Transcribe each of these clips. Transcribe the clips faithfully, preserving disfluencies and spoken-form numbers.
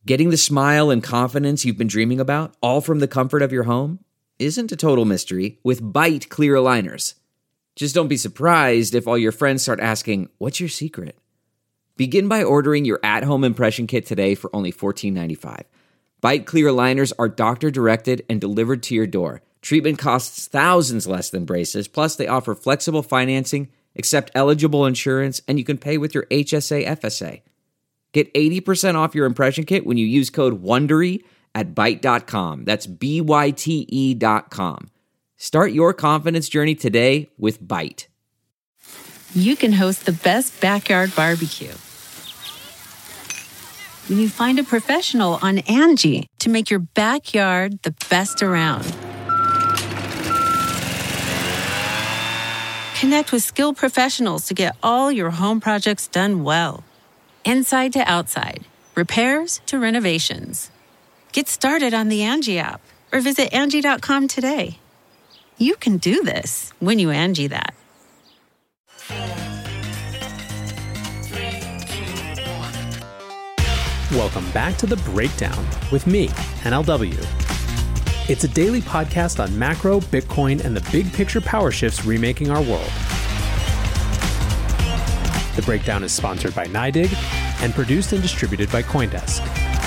Getting the smile and confidence you've been dreaming about, all from the comfort of your home, isn't a total mystery with Byte clear aligners. Just don't be surprised if all your friends start asking, "What's your secret?" Begin by ordering your at-home impression kit today for only fourteen ninety-five. Byte clear aligners are doctor-directed and delivered to your door. Treatment costs thousands less than braces, plus they offer flexible financing, accept eligible insurance, and you can pay with your H S A F S A. Get eighty percent off your impression kit when you use code WONDERY at byte dot com. That's B Y T E dot com. Start your confidence journey today with Byte. You can host the best backyard barbecue when you find a professional on Angie to make your backyard the best around. Connect with skilled professionals to get all your home projects done well. Inside to outside, repairs to renovations. Get started on the Angie app or visit Angie dot com today. You can do this when you Angie that. Welcome back to The Breakdown with me, N L W. It's a daily podcast on macro, Bitcoin, and the big picture power shifts remaking our world. The Breakdown is sponsored by NYDIG and produced and distributed by CoinDesk.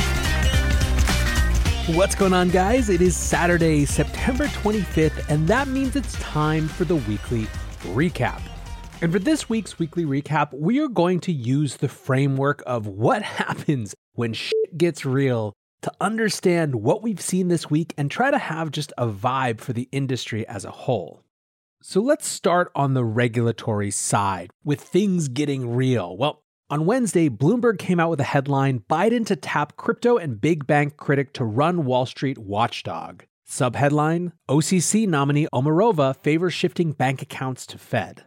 What's going on, guys? It is Saturday, September twenty-fifth, and that means it's time for the weekly recap. And for this week's weekly recap, we are going to use the framework of what happens when shit gets real to understand what we've seen this week and try to have just a vibe for the industry as a whole. So let's start on the regulatory side with things getting real. Well, on Wednesday, Bloomberg came out with a headline, "Biden to tap crypto and big bank critic to run Wall Street watchdog." Subheadline, O C C nominee Omarova favors shifting bank accounts to Fed.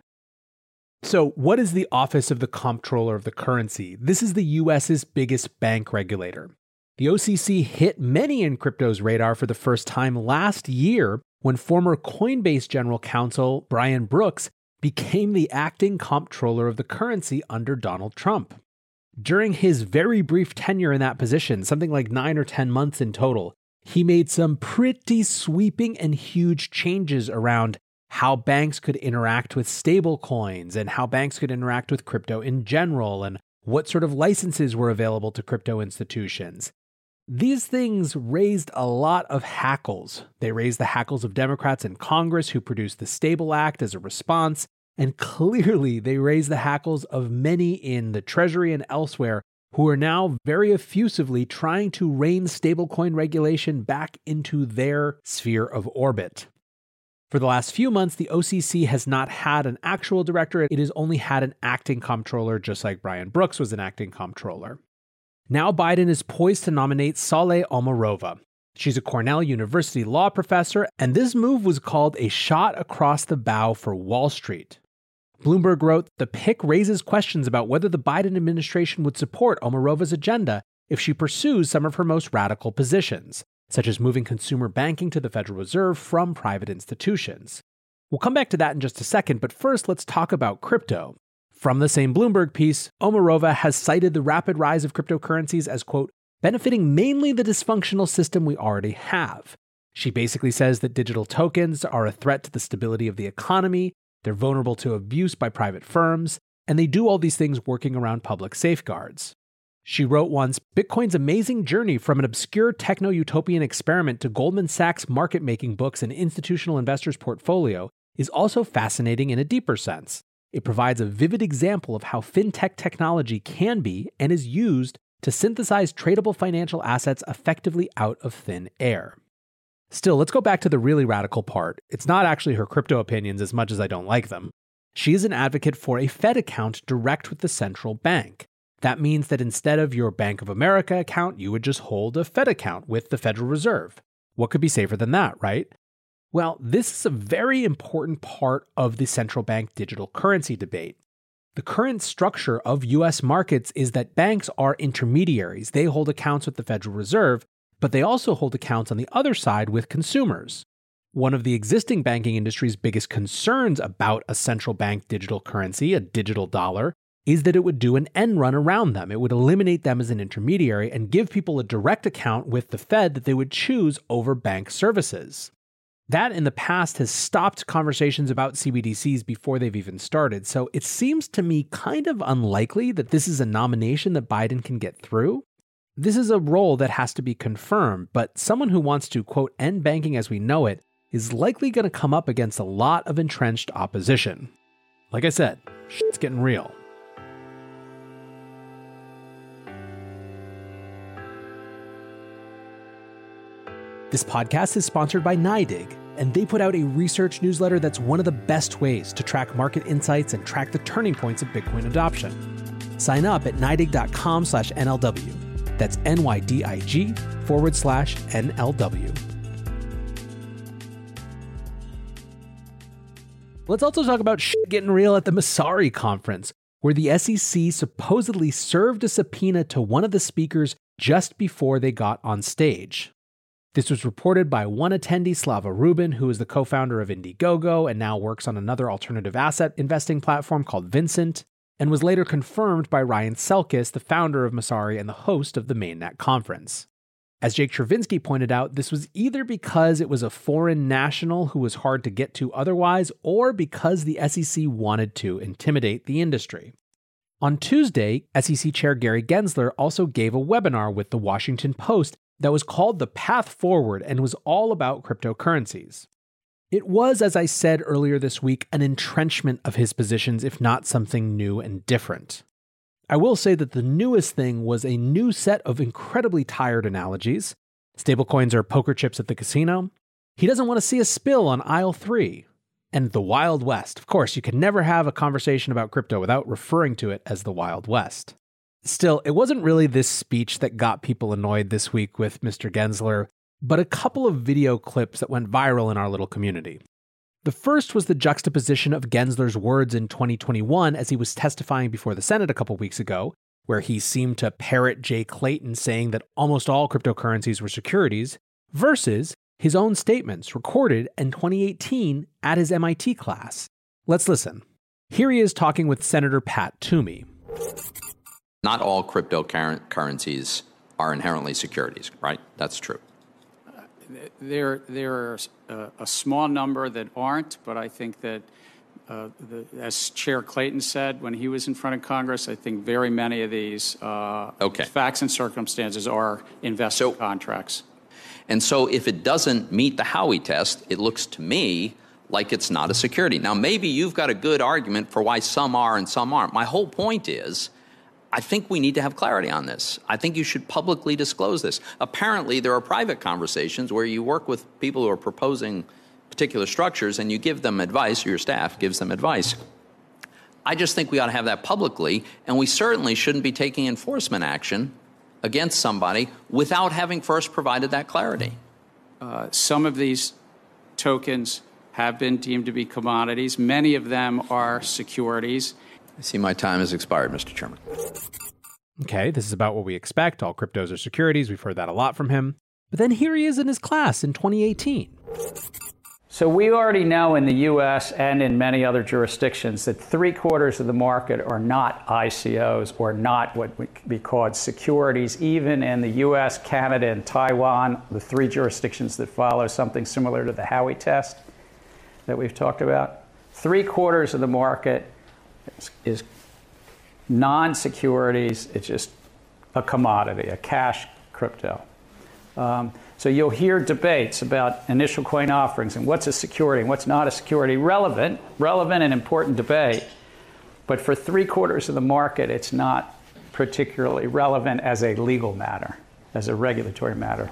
So what is the Office of the Comptroller of the Currency? This is the U S's biggest bank regulator. The O C C hit many in crypto's radar for the first time last year when former Coinbase General Counsel Brian Brooks became the acting comptroller of the currency under Donald Trump. During his very brief tenure in that position, something like nine or ten months in total, he made some pretty sweeping and huge changes around how banks could interact with stable coins and how banks could interact with crypto in general and what sort of licenses were available to crypto institutions. These things raised a lot of hackles. They raised the hackles of Democrats in Congress who produced the Stable Act as a response, and clearly they raised the hackles of many in the Treasury and elsewhere who are now very effusively trying to rein stablecoin regulation back into their sphere of orbit. For the last few months, the O C C has not had an actual director. It has only had an acting comptroller, just like Brian Brooks was an acting comptroller. Now Biden is poised to nominate Saleh Omarova. She's a Cornell University law professor, and this move was called a shot across the bow for Wall Street. Bloomberg wrote, "The pick raises questions about whether the Biden administration would support Omarova's agenda if she pursues some of her most radical positions, such as moving consumer banking to the Federal Reserve from private institutions." We'll come back to that in just a second, but first let's talk about crypto. From the same Bloomberg piece, Omarova has cited the rapid rise of cryptocurrencies as, quote, benefiting mainly the dysfunctional system we already have. She basically says that digital tokens are a threat to the stability of the economy, they're vulnerable to abuse by private firms, and they do all these things working around public safeguards. She wrote once, "Bitcoin's amazing journey from an obscure techno-utopian experiment to Goldman Sachs market-making books and institutional investors' portfolio is also fascinating in a deeper sense. It provides a vivid example of how fintech technology can be and is used to synthesize tradable financial assets effectively out of thin air." Still, let's go back to the really radical part. It's not actually her crypto opinions as much as I don't like them. She is an advocate for a Fed account direct with the central bank. That means that instead of your Bank of America account, you would just hold a Fed account with the Federal Reserve. What could be safer than that, right? Well, this is a very important part of the central bank digital currency debate. The current structure of U S markets is that banks are intermediaries. They hold accounts with the Federal Reserve, but they also hold accounts on the other side with consumers. One of the existing banking industry's biggest concerns about a central bank digital currency, a digital dollar, is that it would do an end run around them. It would eliminate them as an intermediary and give people a direct account with the Fed that they would choose over bank services. That in the past has stopped conversations about C B D Cs before they've even started, so it seems to me kind of unlikely that this is a nomination that Biden can get through. This is a role that has to be confirmed, but someone who wants to, quote, end banking as we know it is likely going to come up against a lot of entrenched opposition. Like I said, shit's getting real. This podcast is sponsored by NYDIG, and they put out a research newsletter that's one of the best ways to track market insights and track the turning points of Bitcoin adoption. Sign up at NYDIG.com slash NLW. That's N-Y-D-I-G forward slash N-L-W. Let's also talk about shit getting real at the Messari conference, where the S E C supposedly served a subpoena to one of the speakers just before they got on stage. This was reported by one attendee, Slava Rubin, who is the co-founder of Indiegogo and now works on another alternative asset investing platform called Vincent, and was later confirmed by Ryan Selkis, the founder of Messari and the host of the Mainnet conference. As Jake Chervinsky pointed out, this was either because it was a foreign national who was hard to get to otherwise, or because the S E C wanted to intimidate the industry. On Tuesday, S E C Chair Gary Gensler also gave a webinar with the Washington Post that was called The Path Forward and was all about cryptocurrencies. It was, as I said earlier this week, an entrenchment of his positions, if not something new and different. I will say that the newest thing was a new set of incredibly tired analogies. Stablecoins are poker chips at the casino. He doesn't want to see a spill on aisle three. And the Wild West. Of course, you can never have a conversation about crypto without referring to it as the Wild West. Still, it wasn't really this speech that got people annoyed this week with Mister Gensler, but a couple of video clips that went viral in our little community. The first was the juxtaposition of Gensler's words in twenty twenty-one as he was testifying before the Senate a couple weeks ago, where he seemed to parrot Jay Clayton saying that almost all cryptocurrencies were securities, versus his own statements recorded in twenty eighteen at his M I T class. Let's listen. Here he is talking with Senator Pat Toomey. Not all cryptocurrencies are inherently securities, right? That's true. Uh, there, there are a, a small number that aren't, but I think that, uh, the, as Chair Clayton said when he was in front of Congress, I think very many of these uh, okay. facts and circumstances are investment so, contracts. And so if it doesn't meet the Howey test, it looks to me like it's not a security. Now, maybe you've got a good argument for why some are and some aren't. My whole point is, I think we need to have clarity on this. I think you should publicly disclose this. Apparently, there are private conversations where you work with people who are proposing particular structures and you give them advice, or your staff gives them advice. I just think we ought to have that publicly, and we certainly shouldn't be taking enforcement action against somebody without having first provided that clarity. Uh, some of these tokens have been deemed to be commodities. Many of them are securities. I see my time has expired, Mister Chairman. Okay, this is about what we expect. All cryptos are securities. We've heard that a lot from him. But then here he is in his class in twenty eighteen. So we already know in the U S and in many other jurisdictions that three quarters of the market are not I C Os or not what would be called securities, even in the U S, Canada, and Taiwan, the three jurisdictions that follow something similar to the Howey test that we've talked about. Three quarters of the market is, is non-securities. It's just a commodity, a cash crypto. Um, so you'll hear debates about initial coin offerings and what's a security and what's not a security. Relevant, relevant and important debate. But for three quarters of the market, it's not particularly relevant as a legal matter, as a regulatory matter.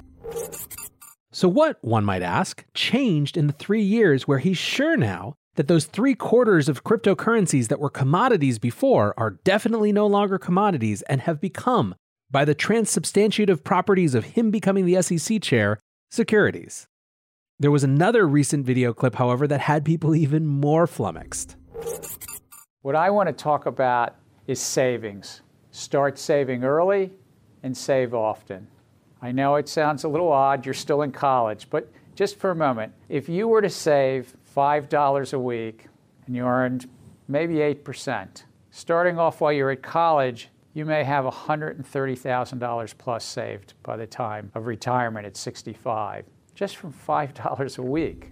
So what, one might ask, changed in the three years where he's sure now that those three quarters of cryptocurrencies that were commodities before are definitely no longer commodities and have become, by the transubstantiative properties of him becoming the S E C chair, securities? There was another recent video clip, however, that had people even more flummoxed. What I want to talk about is savings. Start saving early and save often. I know it sounds a little odd, you're still in college, but just for a moment, if you were to save five dollars a week and you earned maybe eight percent, starting off while you're at college, you may have one hundred thirty thousand dollars plus saved by the time of retirement at sixty-five, just from five dollars a week.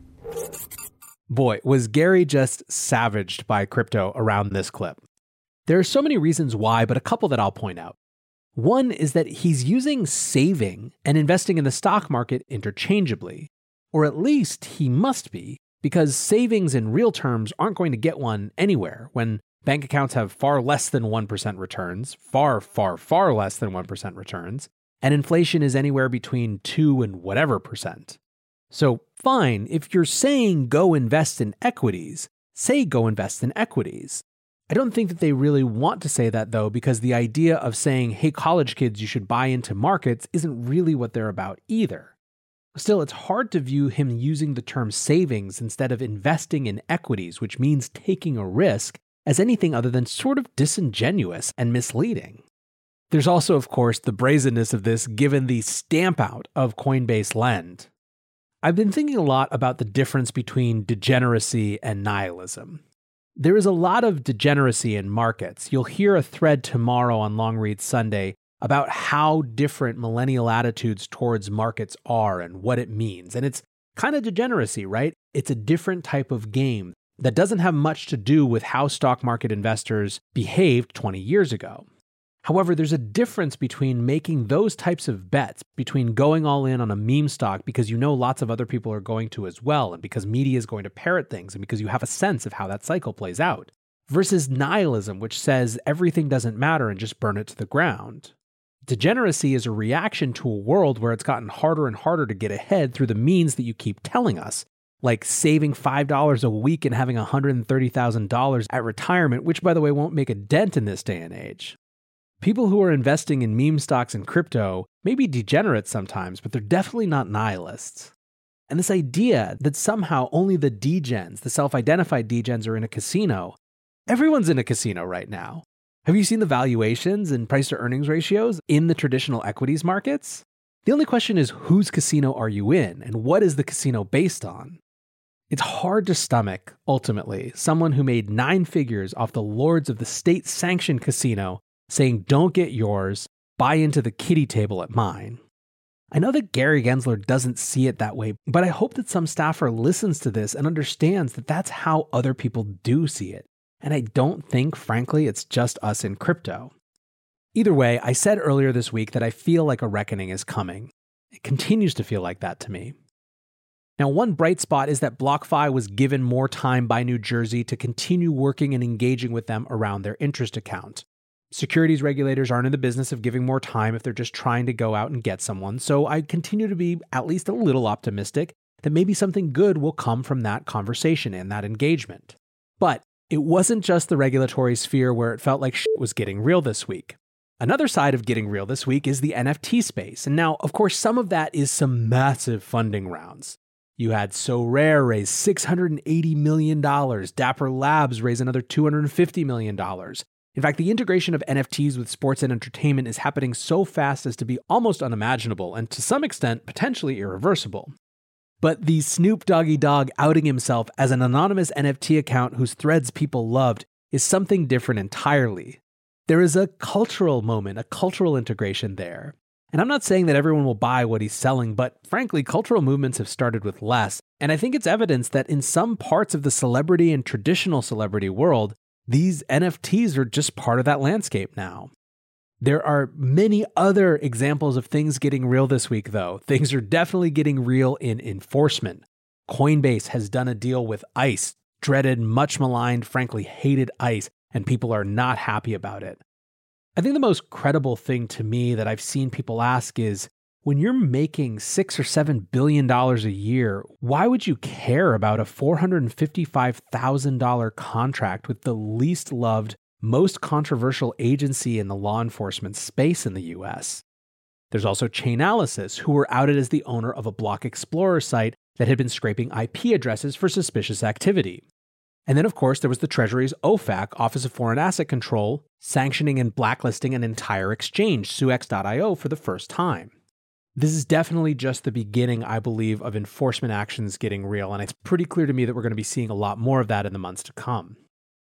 Boy, was Gary just savaged by crypto around this clip. There are so many reasons why, but a couple that I'll point out. One is that he's using saving and investing in the stock market interchangeably, or at least he must be, because savings in real terms aren't going to get one anywhere when bank accounts have far less than one percent returns, far, far, far less than one percent returns, and inflation is anywhere between two and whatever percent. So fine, if you're saying go invest in equities, say go invest in equities. I don't think that they really want to say that though, because the idea of saying, hey, college kids, you should buy into markets isn't really what they're about either. Still, it's hard to view him using the term savings instead of investing in equities, which means taking a risk, as anything other than sort of disingenuous and misleading. There's also, of course, the brazenness of this given the stamp out of Coinbase Lend. I've been thinking a lot about the difference between degeneracy and nihilism. There is a lot of degeneracy in markets. You'll hear a thread tomorrow on Long Read Sunday about how different millennial attitudes towards markets are and what it means. And it's kind of degeneracy, right? It's a different type of game that doesn't have much to do with how stock market investors behaved twenty years ago. However, there's a difference between making those types of bets, between going all in on a meme stock because you know lots of other people are going to as well, and because media is going to parrot things, and because you have a sense of how that cycle plays out, versus nihilism, which says everything doesn't matter and just burn it to the ground. Degeneracy is a reaction to a world where it's gotten harder and harder to get ahead through the means that you keep telling us, like saving five dollars a week and having one hundred thirty thousand dollars at retirement, which, by the way, won't make a dent in this day and age. People who are investing in meme stocks and crypto may be degenerate sometimes, but they're definitely not nihilists. And this idea that somehow only the degens, the self-identified degens, are in a casino, everyone's in a casino right now. Have you seen the valuations and price-to-earnings ratios in the traditional equities markets? The only question is, whose casino are you in, and what is the casino based on? It's hard to stomach, ultimately, someone who made nine figures off the lords of the state-sanctioned casino saying, don't get yours, buy into the kiddie table at mine. I know that Gary Gensler doesn't see it that way, but I hope that some staffer listens to this and understands that that's how other people do see it. And I don't think, frankly, it's just us in crypto. Either way, I said earlier this week that I feel like a reckoning is coming. It continues to feel like that to me. Now, one bright spot is that BlockFi was given more time by New Jersey to continue working and engaging with them around their interest account. Securities regulators aren't in the business of giving more time if they're just trying to go out and get someone, so I continue to be at least a little optimistic that maybe something good will come from that conversation and that engagement. But it wasn't just the regulatory sphere where it felt like shit was getting real this week. Another side of getting real this week is the N F T space, and now, of course, some of that is some massive funding rounds. You had SoRare raise six hundred eighty million dollars, Dapper Labs raise another two hundred fifty million dollars. In fact, the integration of N F Ts with sports and entertainment is happening so fast as to be almost unimaginable and to some extent potentially irreversible. But the Snoop Doggy Dogg outing himself as an anonymous N F T account whose threads people loved is something different entirely. There is a cultural moment, a cultural integration there. And I'm not saying that everyone will buy what he's selling, but frankly, cultural movements have started with less. And I think it's evidence that in some parts of the celebrity and traditional celebrity world, these N F Ts are just part of that landscape now. There are many other examples of things getting real this week, though. Things are definitely getting real in enforcement. Coinbase has done a deal with ICE, dreaded, much maligned, frankly hated ICE, and people are not happy about it. I think the most credible thing to me that I've seen people ask is, when you're making six or seven billion dollars a year, why would you care about a four hundred fifty-five thousand dollars contract with the least loved, most controversial agency in the law enforcement space in the U S? There's also Chainalysis, who were outed as the owner of a Block Explorer site that had been scraping I P addresses for suspicious activity. And then, of course, there was the Treasury's O F A C, Office of Foreign Asset Control, sanctioning and blacklisting an entire exchange, Suex dot io, for the first time. This is definitely just the beginning, I believe, of enforcement actions getting real, and it's pretty clear to me that we're going to be seeing a lot more of that in the months to come.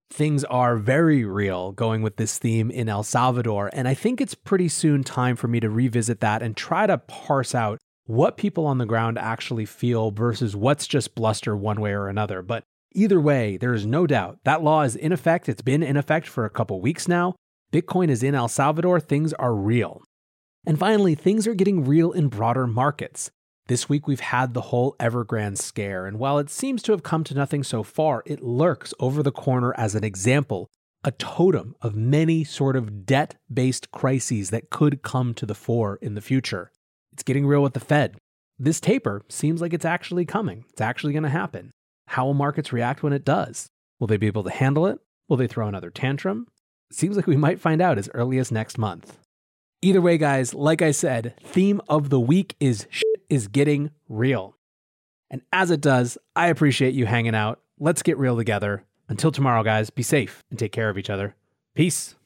Things are very real going with this theme in El Salvador, and I think it's pretty soon time for me to revisit that and try to parse out what people on the ground actually feel versus what's just bluster one way or another. But either way, there is no doubt that law is in effect. It's been in effect for a couple weeks now. Bitcoin is in El Salvador. Things are real. And finally, things are getting real in broader markets. This week, we've had the whole Evergrande scare, and while it seems to have come to nothing so far, it lurks over the corner as an example, a totem of many sort of debt-based crises that could come to the fore in the future. It's getting real with the Fed. This taper seems like it's actually coming. It's actually going to happen. How will markets react when it does? Will they be able to handle it? Will they throw another tantrum? It seems like we might find out as early as next month. Either way, guys, like I said, theme of the week is shit is getting real. And as it does, I appreciate you hanging out. Let's get real together. Until tomorrow, guys, be safe and take care of each other. Peace.